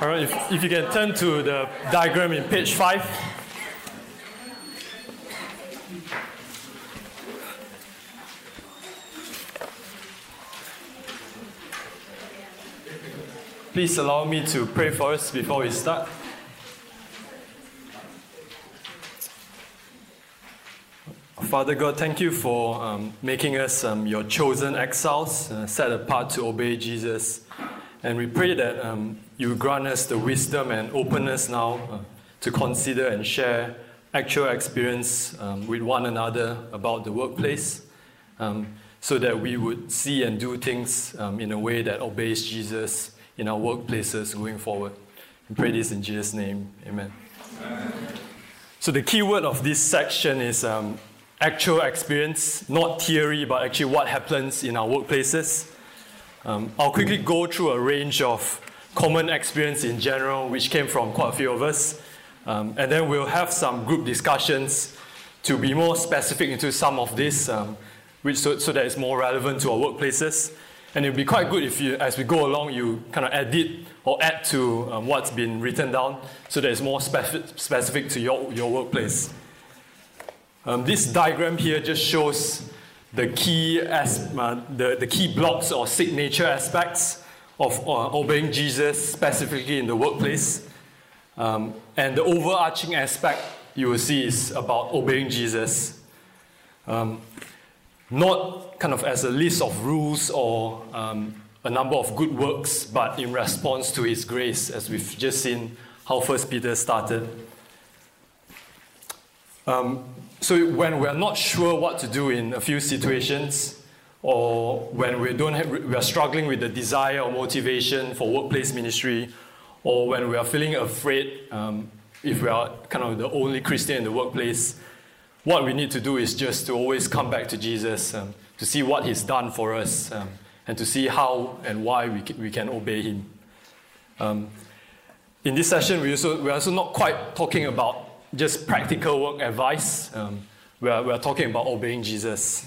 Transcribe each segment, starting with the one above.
All right, if you can turn to the diagram in page 5. Please allow me to pray for us before we start. Father God, thank you for making us your chosen exiles, set apart to obey Jesus. And we pray that you grant us the wisdom and openness now to consider and share actual experience with one another about the workplace, so that we would see and do things in a way that obeys Jesus in our workplaces going forward. We pray this in Jesus' name. Amen. So the key word of this section is actual experience, not theory, but actually what happens in our workplaces. I'll quickly go through a range of common experience in general, which came from quite a few of us. And then we'll have some group discussions to be more specific into some of this, so that it's more relevant to our workplaces. And it'll be quite good if you, as we go along, you kind of edit or add to what's been written down, so that it's more specific to your workplace. This diagram here just shows the key blocks or signature aspects of obeying Jesus, specifically in the workplace. And the overarching aspect you will see is about obeying Jesus. Not kind of as a list of rules or a number of good works, but in response to His grace, as we've just seen how 1 Peter started. So when we're not sure what to do in a few situations, or when we are struggling with the desire or motivation for workplace ministry, or when we are feeling afraid if we are kind of the only Christian in the workplace, what we need to do is just to always come back to Jesus, to see what He's done for us, and to see how and why we can obey Him. In this session, we're also not quite talking about just practical work advice. We are talking about obeying Jesus.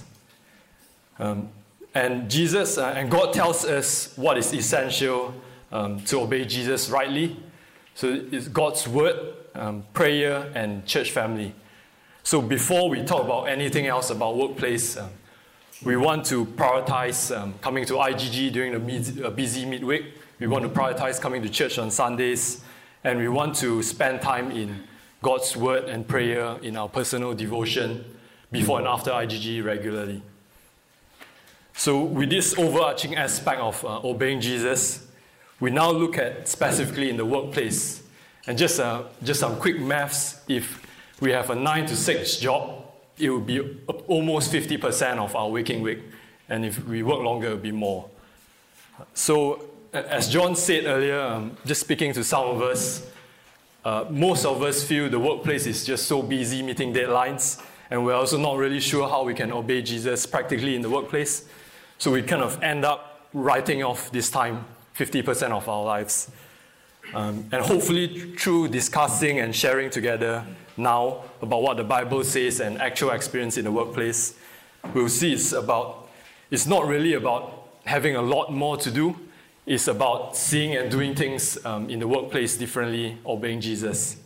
And Jesus and God tells us what is essential to obey Jesus rightly. So it's God's word, prayer, and church family. So before we talk about anything else about workplace, we want to prioritize coming to IGG during a busy midweek. We want to prioritize coming to church on Sundays. And we want to spend time in God's word and prayer in our personal devotion before and after IGG regularly. So with this overarching aspect of obeying Jesus, we now look at specifically in the workplace. And just some quick maths, if we have a 9 to 6 job, it will be almost 50% of our waking week. And if we work longer, it will be more. So as John said earlier, just speaking to some of us, most of us feel the workplace is just so busy meeting deadlines, and we're also not really sure how we can obey Jesus practically in the workplace. So we kind of end up writing off this time 50% of our lives. And hopefully through discussing and sharing together now about what the Bible says and actual experience in the workplace, we'll see it's not really about having a lot more to do. It's about seeing and doing things in the workplace differently, obeying Jesus.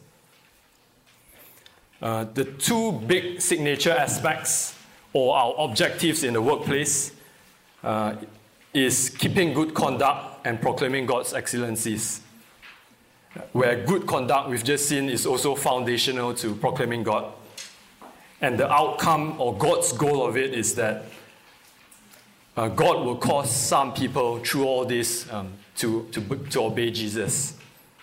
The two big signature aspects or our objectives in the workplace is keeping good conduct and proclaiming God's excellencies. Where good conduct, we've just seen, is also foundational to proclaiming God. And the outcome or God's goal of it is that God will cause some people through all this to obey Jesus.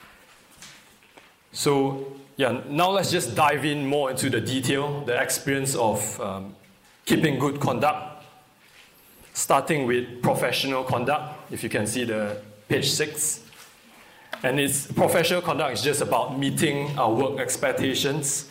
So, now let's just dive in more into the detail, the experience of keeping good conduct, starting with professional conduct, if you can see the page 6. And professional conduct is just about meeting our work expectations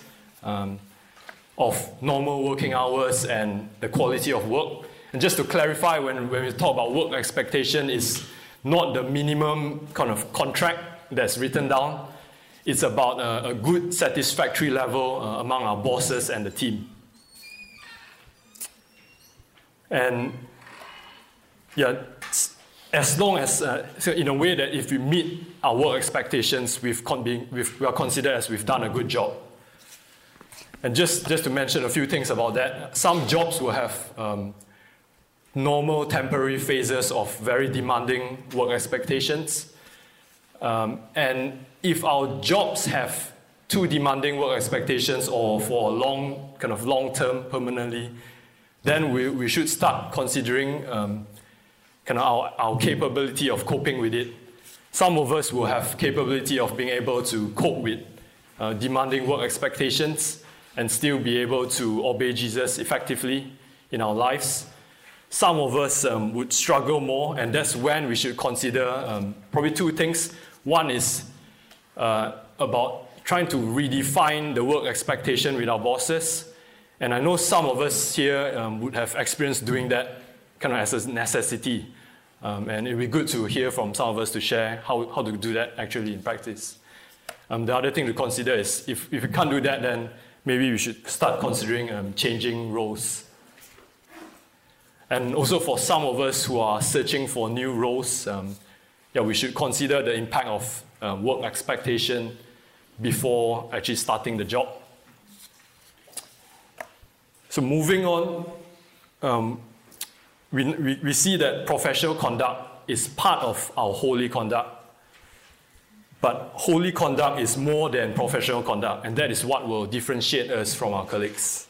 of normal working hours and the quality of work. And just to clarify, when we talk about work expectation, it's not the minimum kind of contract that's written down. It's about a good, satisfactory level among our bosses and the team. And as long as, so in a way that if we meet our work expectations, we are considered as we've done a good job. And just to mention a few things about that, some jobs will have normal temporary phases of very demanding work expectations. And if our jobs have too demanding work expectations or for a long-term, permanently, then we should start considering our capability of coping with it. Some of us will have capability of being able to cope with demanding work expectations and still be able to obey Jesus effectively in our lives. Some of us would struggle more, and that's when we should consider probably two things. One is about trying to redefine the work expectation with our bosses. And I know some of us here would have experienced doing that kind of as a necessity. And it would be good to hear from some of us to share how to do that actually in practice. The other thing to consider is if we can't do that, then maybe we should start considering changing roles. And also for some of us who are searching for new roles, we should consider the impact of work expectation before actually starting the job. So moving on, we see that professional conduct is part of our holy conduct. But holy conduct is more than professional conduct, and that is what will differentiate us from our colleagues.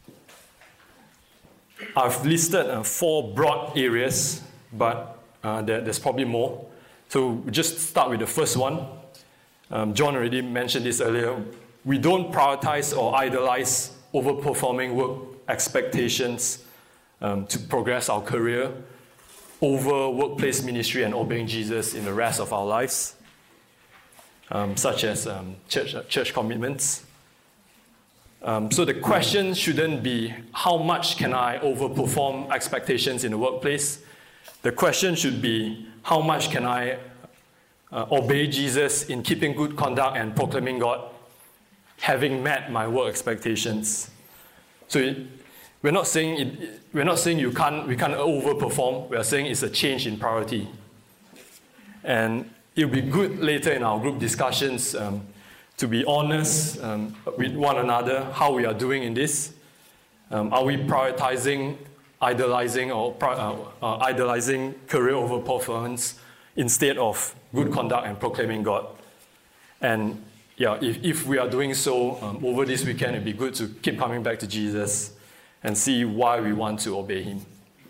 I've listed 4 broad areas, but there's probably more. So we'll just start with the first one. John already mentioned this earlier. We don't prioritize or idolize overperforming work expectations to progress our career over workplace ministry and obeying Jesus in the rest of our lives, such as church commitments. So the question shouldn't be, how much can I overperform expectations in the workplace? The question should be, how much can I obey Jesus in keeping good conduct and proclaiming God, having met my work expectations? So we're not saying we can't overperform. We are saying it's a change in priority. And it'll be good later in our group discussions to be honest with one another how we are doing in this. Are we prioritizing idolizing career over performance instead of good conduct and proclaiming God? And if we are doing so over this weekend, it'd be good to keep coming back to Jesus and see why we want to obey Him.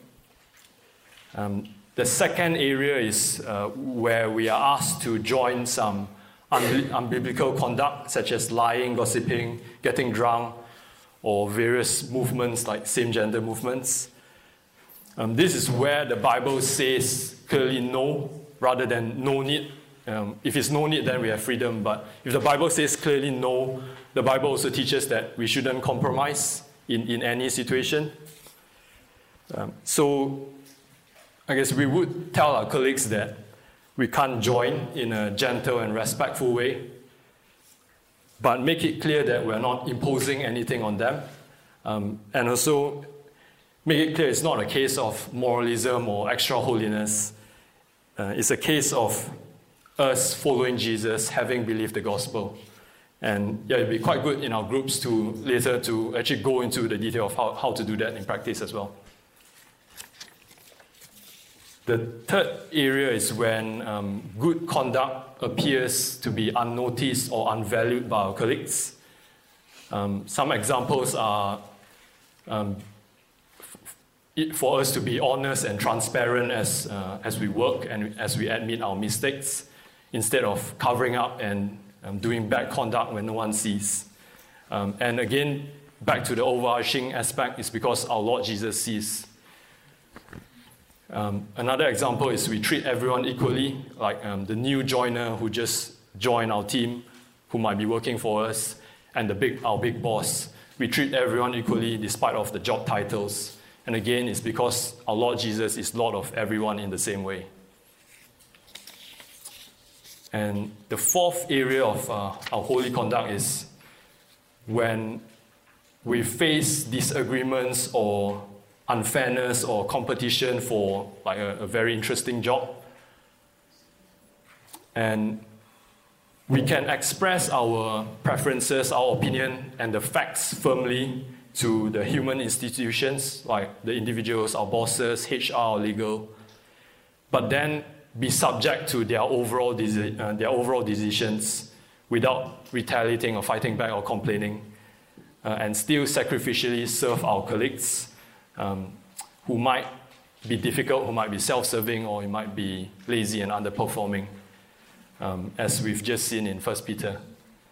The second area is where we are asked to join some unbiblical conduct, such as lying, gossiping, getting drunk, or various movements like same-gender movements. This is where the Bible says clearly no, rather than no need. If it's no need, then we have freedom. But if the Bible says clearly no, the Bible also teaches that we shouldn't compromise in any situation. So I guess we would tell our colleagues that we can't join in a gentle and respectful way, but make it clear that we're not imposing anything on them. And also make it clear it's not a case of moralism or extra holiness. It's a case of us following Jesus, having believed the gospel. And it'd be quite good in our groups to later to actually go into the detail of how to do that in practice as well. The third area is when good conduct appears to be unnoticed or unvalued by our colleagues. Some examples are for us to be honest and transparent as we work and as we admit our mistakes, instead of covering up and doing bad conduct when no one sees. And again, back to the overarching aspect, is because our Lord Jesus sees. Another example is we treat everyone equally, like the new joiner who just joined our team, who might be working for us, and our big boss. We treat everyone equally despite of the job titles. And again, it's because our Lord Jesus is Lord of everyone in the same way. And the fourth area of our holy conduct is when we face disagreements or unfairness or competition for like a very interesting job. And we can express our preferences, our opinion, and the facts firmly to the human institutions, like the individuals, our bosses, HR, legal, but then be subject to their overall decisions without retaliating or fighting back or complaining, and still sacrificially serve our colleagues who might be difficult, who might be self-serving, or who might be lazy and underperforming, as we've just seen in 1 Peter.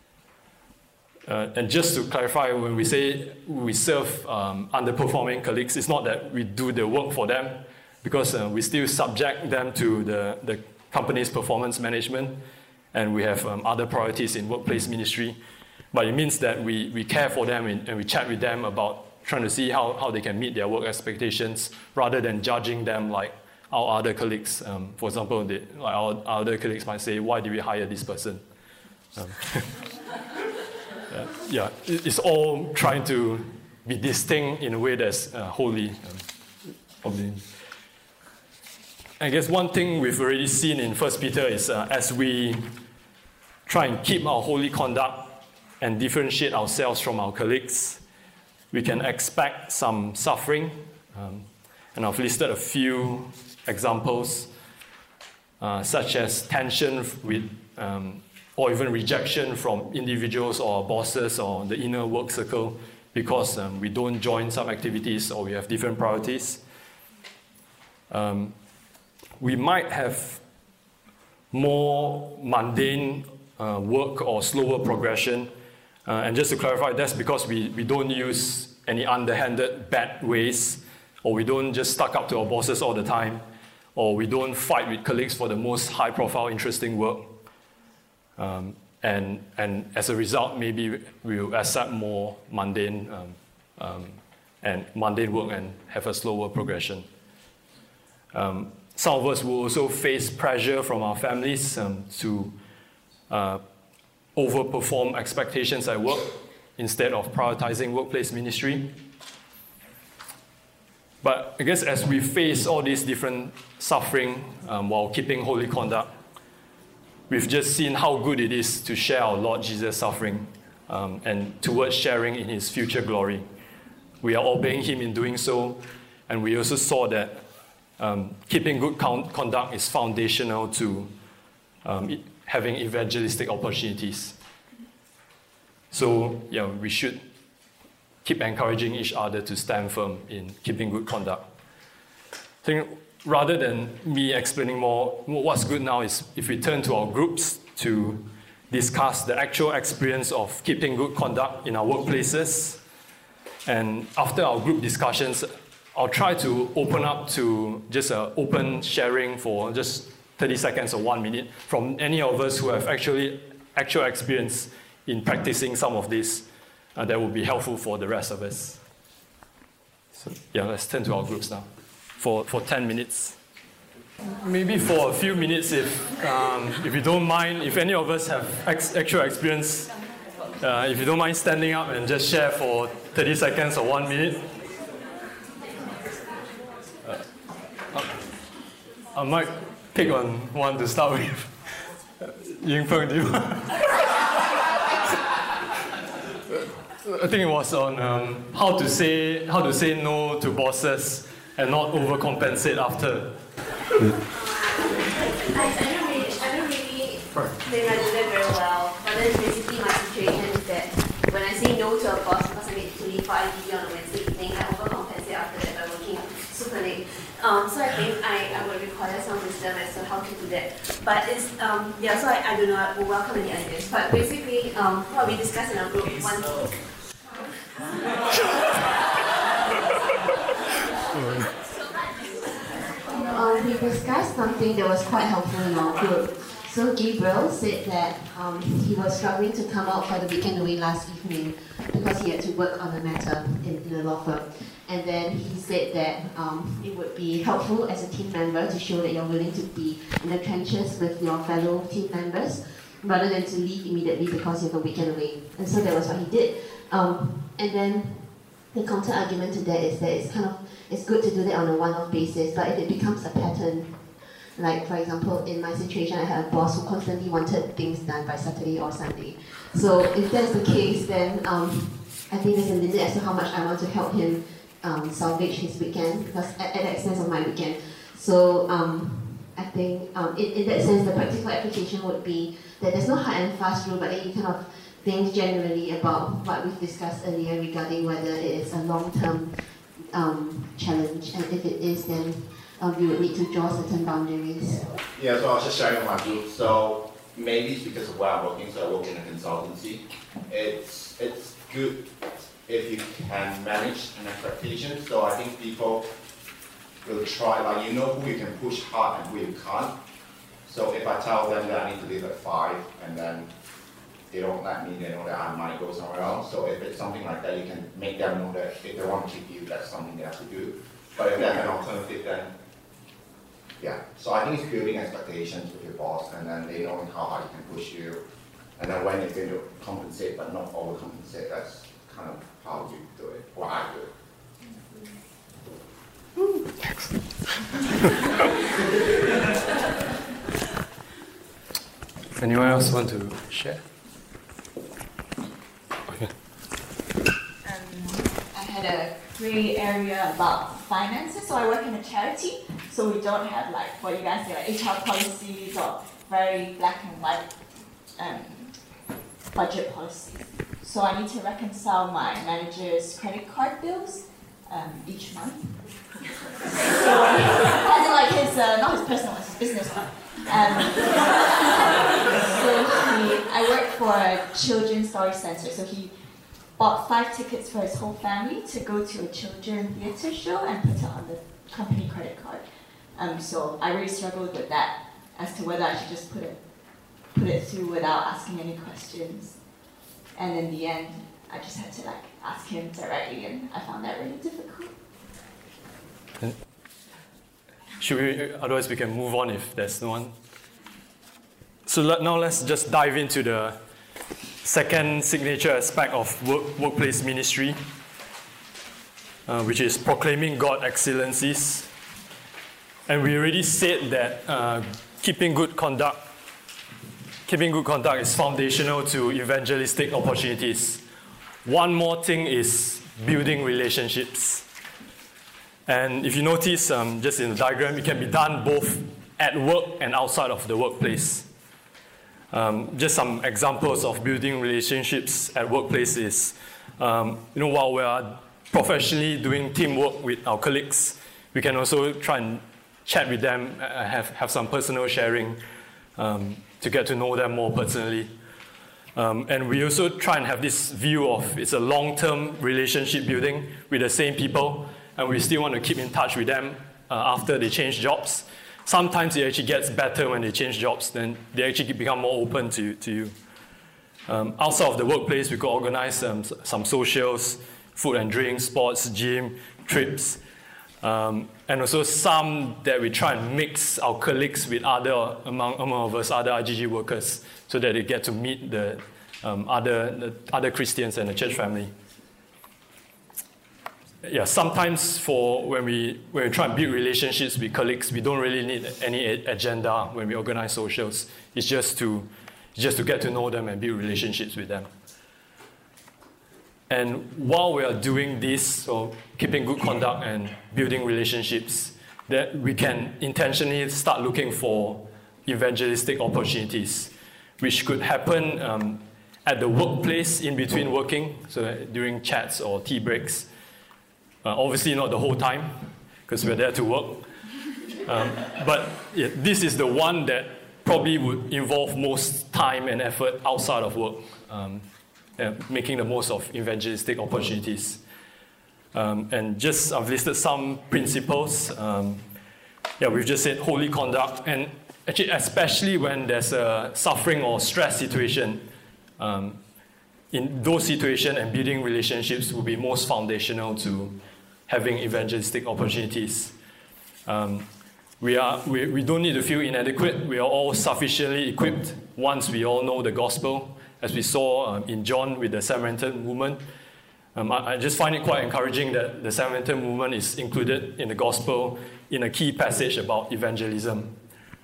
And just to clarify, when we say we serve underperforming colleagues, it's not that we do the work for them, because we still subject them to the company's performance management, and we have other priorities in workplace ministry. But it means that we care for them and we chat with them about trying to see how they can meet their work expectations, rather than judging them like our other colleagues. For example, our other colleagues might say, "Why did we hire this person?" It's all trying to be distinct in a way that's holy. I guess one thing we've already seen in 1 Peter is as we try and keep our holy conduct and differentiate ourselves from our colleagues, we can expect some suffering. And I've listed a few examples, such as tension with or even rejection from individuals or bosses or the inner work circle because we don't join some activities or we have different priorities. We might have more mundane work or slower progression. And just to clarify, that's because we don't use any underhanded bad ways, or we don't just stuck up to our bosses all the time, or we don't fight with colleagues for the most high-profile, interesting work. And as a result, maybe we'll accept more mundane work and have a slower progression. Some of us will also face pressure from our families to overperform expectations at work instead of prioritizing workplace ministry. But I guess as we face all these different suffering while keeping holy conduct, we've just seen how good it is to share our Lord Jesus' suffering and towards sharing in his future glory. We are obeying him in doing so, and we also saw that keeping good conduct is foundational to having evangelistic opportunities. So, we should keep encouraging each other to stand firm in keeping good conduct. I think rather than me explaining more, what's good now is if we turn to our groups to discuss the actual experience of keeping good conduct in our workplaces. And after our group discussions, I'll try to open up to just an open sharing for just 30 seconds or 1 minute from any of us who have actual experience in practicing some of this that will be helpful for the rest of us. So, let's turn to our groups now for 10 minutes. Maybe for a few minutes, if you don't mind, if any of us have actual experience, if you don't mind standing up and just share for 30 seconds or 1 minute. I might pick on one to start with. Ying Feng, do you? I think it was on how to say no to bosses and not overcompensate after. I don't really think I do that very well. But then basically my situation is that when I say no to a boss because I need to leave for IDD on a Wednesday evening, I overcompensate after that by working super late. So I think I would require some wisdom as to how to do that. But it's, so I don't know, I would welcome any ideas. But basically, what we discussed in our group, we discussed something that was quite helpful in our group. So Gabriel said that he was struggling to come out for the weekend away last evening because he had to work on a matter in a law firm. And then he said that it would be helpful as a team member to show that you're willing to be in the trenches with your fellow team members rather than to leave immediately because you have a weekend away. And so that was what he did. And then the counter argument to that is that it's good to do that on a one-off basis, but if it becomes a pattern, Like, for example, in my situation, I had a boss who constantly wanted things done by Saturday or Sunday. So if that's the case, then I think there's a limit as to how much I want to help him salvage his weekend, because at the expense of my weekend. So I think in that sense, the practical application would be that there's no hard and fast rule, but then you kind of think generally about what we've discussed earlier regarding whether it is a long-term challenge, and if it is, then we would need to draw certain boundaries. Yeah, so I was just sharing with my group. So maybe it's because of where I'm working, so I work in a consultancy. It's good if you can manage an expectation. So I think people will try, like, you know who you can push hard and who you can't. So if I tell them that I need to leave at 5 and then they don't let me, they know that I might go somewhere else. So if it's something like that, you can make them know that if they want to keep you, that's something they have to do. But if that's an alternative, then yeah. So I think it's building expectations with your boss, and then they know how hard you can push you. And then when you're going to compensate but not overcompensate, that's kind of how you do it, or I do it. Anyone else want to share? Okay. I had a grey area about finances, so I work in a charity, so we don't have like what you guys say, like HR policies or very black and white budget policies. So I need to reconcile my manager's credit card bills each month. So, as in like his, not his personal one, his business one. I work for a children's story center, so he bought 5 tickets for his whole family to go to a children's theatre show and put it on the company credit card. So I really struggled with that as to whether I should just put it through without asking any questions. And in the end, I just had to like ask him directly, and I found that really difficult. Should we? Otherwise, we can move on if there's no one. So now let's just dive into the second signature aspect of workplace ministry, which is proclaiming God's excellencies. And we already said that keeping good conduct is foundational to evangelistic opportunities. One more thing is building relationships. And if you notice, just in the diagram, it can be done both at work and outside of the workplace. Just some examples of building relationships at workplace is, while we are professionally doing teamwork with our colleagues, we can also try and chat with them, have some personal sharing to get to know them more personally. And we also try and have this view of it's a long-term relationship building with the same people, and we still want to keep in touch with them after they change jobs. Sometimes it actually gets better when they change jobs, then they actually become more open to you. Outside of the workplace, we could organize some socials, food and drink, sports, gym, trips, and also some that we try and mix our colleagues with among of us, other RGG workers, so that they get to meet the other Christians and the church family. Yeah, sometimes when we try and build relationships with colleagues, we don't really need any agenda when we organize socials. It's just to get to know them and build relationships with them. And while we are doing this, so keeping good conduct and building relationships, that we can intentionally start looking for evangelistic opportunities, which could happen at the workplace in between working, so during chats or tea breaks. Obviously not the whole time, because we're there to work. But yeah, this is the one that probably would involve most time and effort outside of work, making the most of evangelistic opportunities. And just I've listed some principles. We've just said holy conduct, and actually especially when there's a suffering or stress situation, in those situations and building relationships will be most foundational to having evangelistic opportunities. We don't need to feel inadequate. We are all sufficiently equipped once we all know the gospel, as we saw in John with the Samaritan woman. I just find it quite encouraging that the Samaritan woman is included in the gospel in a key passage about evangelism.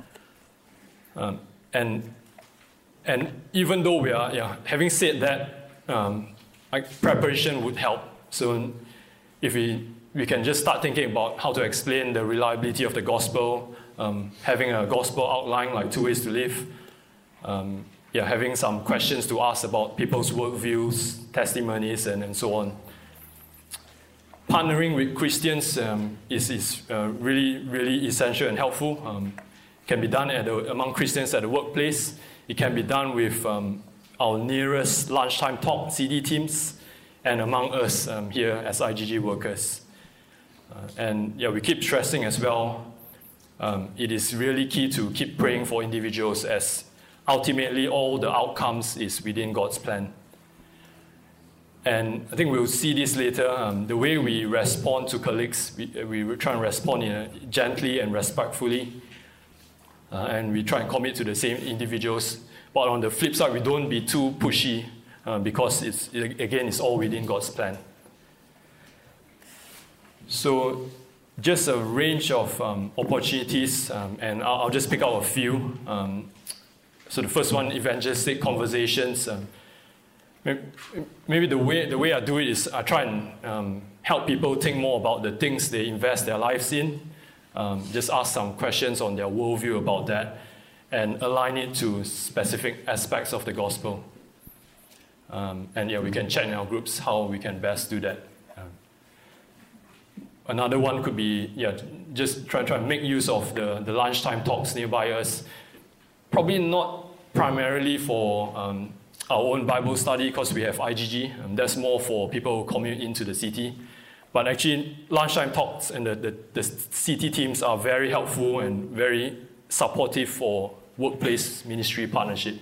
And even though we are, having said that, preparation would help. So if we can just start thinking about how to explain the reliability of the gospel, having a gospel outline like 2 Ways to Live, having some questions to ask about people's worldviews, testimonies, and so on. Partnering with Christians is really, really essential and helpful. Can be done among Christians at the workplace. It can be done with our nearest lunchtime talk CD teams and among us here as IGG workers. We keep stressing as well, it is really key to keep praying for individuals, as ultimately all the outcomes is within God's plan. And I think we'll see this later. The way we respond to colleagues, we try and respond gently and respectfully. And we try and commit to the same individuals. But on the flip side, we don't be too pushy because it's all within God's plan. So just a range of opportunities, and I'll just pick out a few. So the first one, evangelistic conversations. Maybe the way I do it is I try and help people think more about the things they invest their lives in. Just ask some questions on their worldview about that and align it to specific aspects of the gospel. We can check in our groups how we can best do that. Another one could be just try and make use of the lunchtime talks nearby us. Probably not primarily for our own Bible study because we have IGG. That's more for people who commute into the city. But actually, lunchtime talks and the city teams are very helpful and very supportive for workplace ministry partnership.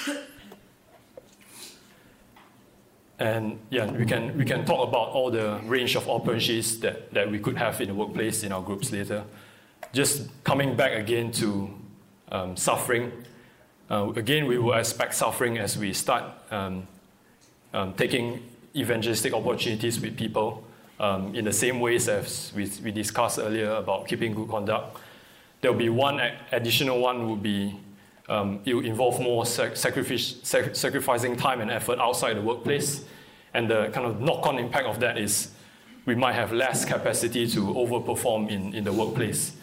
And we can talk about all the range of opportunities that we could have in the workplace in our groups later. Just coming back again to suffering. Again, we will expect suffering as we start taking evangelistic opportunities with people in the same ways as we discussed earlier about keeping good conduct. There will be one additional one would be it will involve more sacrificing time and effort outside the workplace. And the kind of knock-on impact of that is we might have less capacity to overperform in the workplace.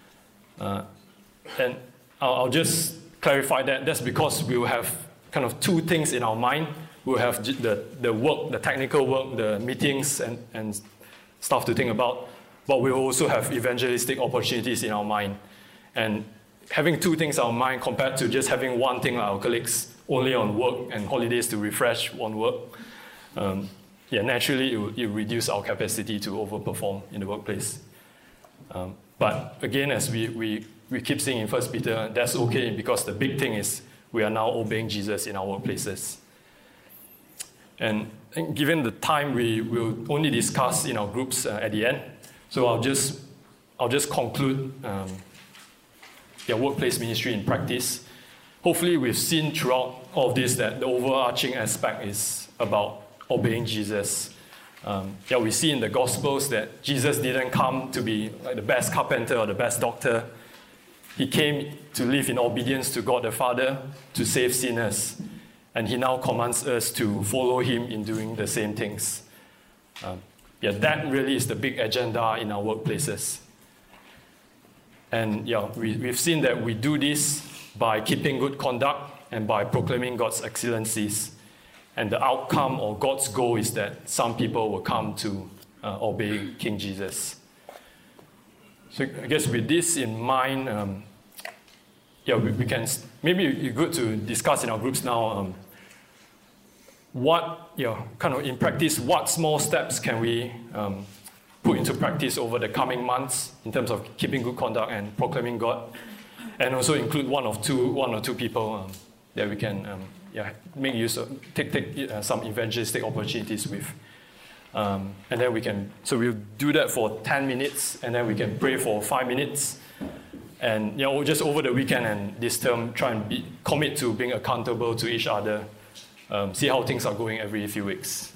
And I'll just clarify that. That's because we will have kind of two things in our mind. We'll have the work, the technical work, the meetings and stuff to think about. But we'll also have evangelistic opportunities in our mind. And having two things in our mind compared to just having one thing like our colleagues only on work and holidays to refresh on work, naturally it will reduce our capacity to overperform in the workplace. But again, as we keep saying in 1 Peter, that's okay because the big thing is we are now obeying Jesus in our workplaces. And given the time, we will only discuss in our groups at the end. So I'll just conclude workplace ministry in practice. Hopefully we've seen throughout all of this that the overarching aspect is about obeying Jesus. We see in the Gospels that Jesus didn't come to be like the best carpenter or the best doctor. He came to live in obedience to God the Father to save sinners. And he now commands us to follow him in doing the same things. That really is the big agenda in our workplaces. And we've seen that we do this by keeping good conduct and by proclaiming God's excellencies. And the outcome or God's goal is that some people will come to obey King Jesus. So I guess with this in mind, we can maybe it's good to discuss in our groups now. In practice, what small steps can we put into practice over the coming months in terms of keeping good conduct and proclaiming God, and also include one or two people that we can make use of, take some evangelistic opportunities with, and then we'll do that for 10 minutes, and then we can pray for 5 minutes, and just over the weekend and this term try and commit to being accountable to each other, see how things are going every few weeks.